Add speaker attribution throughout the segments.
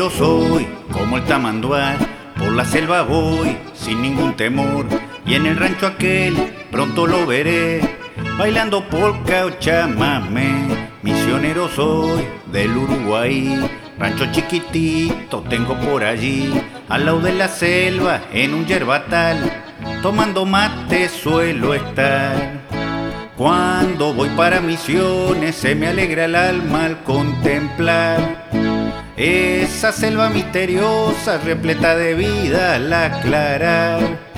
Speaker 1: Misionero soy, como el tamanduá, por la selva voy, sin ningún temor, y en el rancho aquel pronto lo veré, bailando polca o chamamé. Misionero soy, del Uruguay, rancho chiquitito tengo por allí, al lado de la selva, en un yerbatal, tomando mate suelo estar. Cuando voy para Misiones se me alegra el alma al contemplar esa selva misteriosa repleta de vida al aclarar.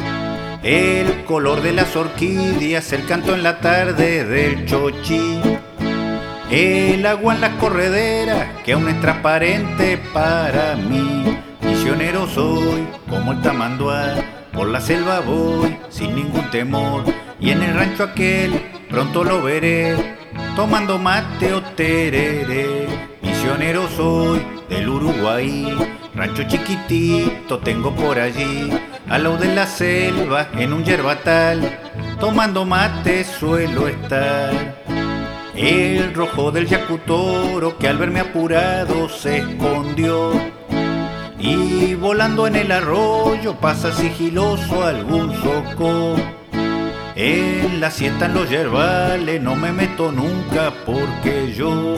Speaker 1: El color de las orquídeas, el canto en la tarde del chochí, el agua en las correderas que aún es transparente para mí. Misionero soy, como el tamanduá, por la selva voy, sin ningún temor, y en el rancho aquel pronto lo veré, tomando mate o tereré. Misionero soy, del Uruguay, rancho chiquitito tengo por allí, al lado de la selva, en un yerbatal, tomando mate suelo estar. El rojo del yacutoro que al verme apurado se escondió, y volando en el arroyo pasa sigiloso algún soco. En la siesta en los yerbales no me meto nunca porque yo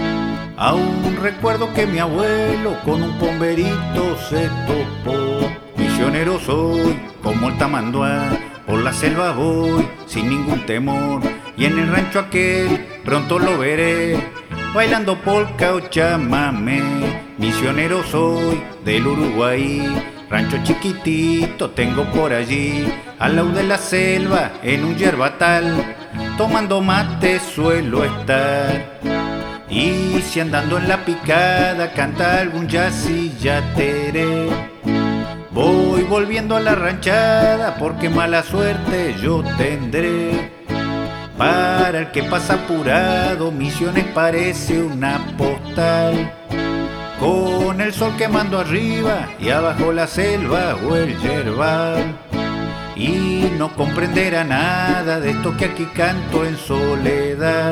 Speaker 1: aún recuerdo que mi abuelo con un pomberito se topó. Misionero soy, como el tamanduá, por la selva voy, sin ningún temor, y en el rancho aquel pronto lo veré, bailando polca o chamamé. Misionero soy, del Uruguay, rancho chiquitito tengo por allí, al lado de la selva, en un yerbatal, tomando mate suelo estar. Y si andando en la picada canta algún yateré, voy volviendo a la ranchada porque mala suerte yo tendré. Para el que pasa apurado, Misiones parece una postal, con el sol quemando arriba y abajo la selva o el yerbal. Y no comprenderá nada de esto que aquí canto en soledad,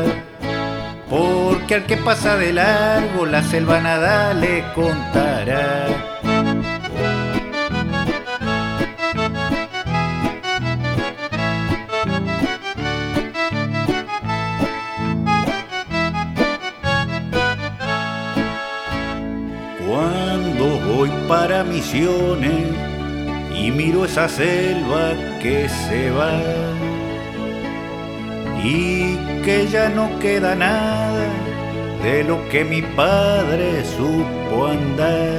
Speaker 1: porque al que pasa de largo la selva nada le contará. Cuando voy para Misiones y miro esa selva que se va y que ya no queda nada de lo que mi padre supo andar,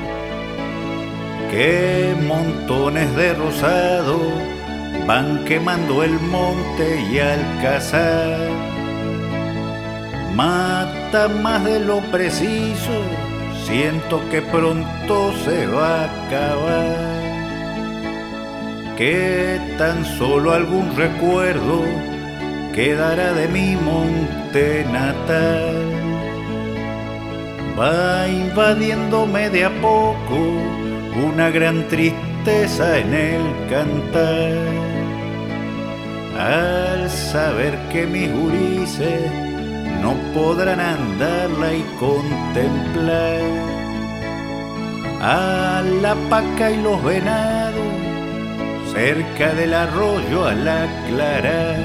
Speaker 1: que montones de rosado van quemando el monte y al cazar mata más de lo preciso, siento que pronto se va a acabar, que tan solo algún recuerdo quedará de mi monte natal. Va invadiéndome de a poco una gran tristeza en el cantar, al saber que mis gurises no podrán andarla y contemplar a la paca y los venados cerca del arroyo al aclarar.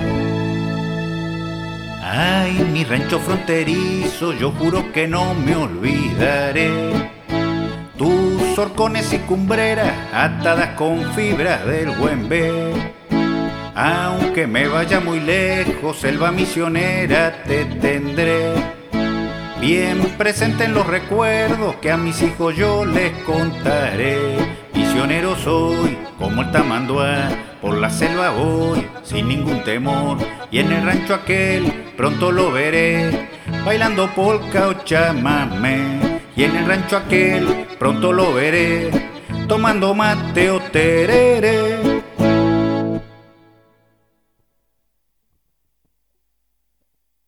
Speaker 1: Ay, mi rancho fronterizo, yo juro que no me olvidaré, tus horcones y cumbreras atadas con fibras del Güembe. Aunque me vaya muy lejos, selva misionera te tendré bien presente en los recuerdos que a mis hijos yo les contaré. Misionero soy, como el tamanduá, por la selva voy, sin ningún temor, y en el rancho aquel pronto lo veré, bailando polca o chamamé. Y en el rancho aquel pronto lo veré, tomando mate o tereré.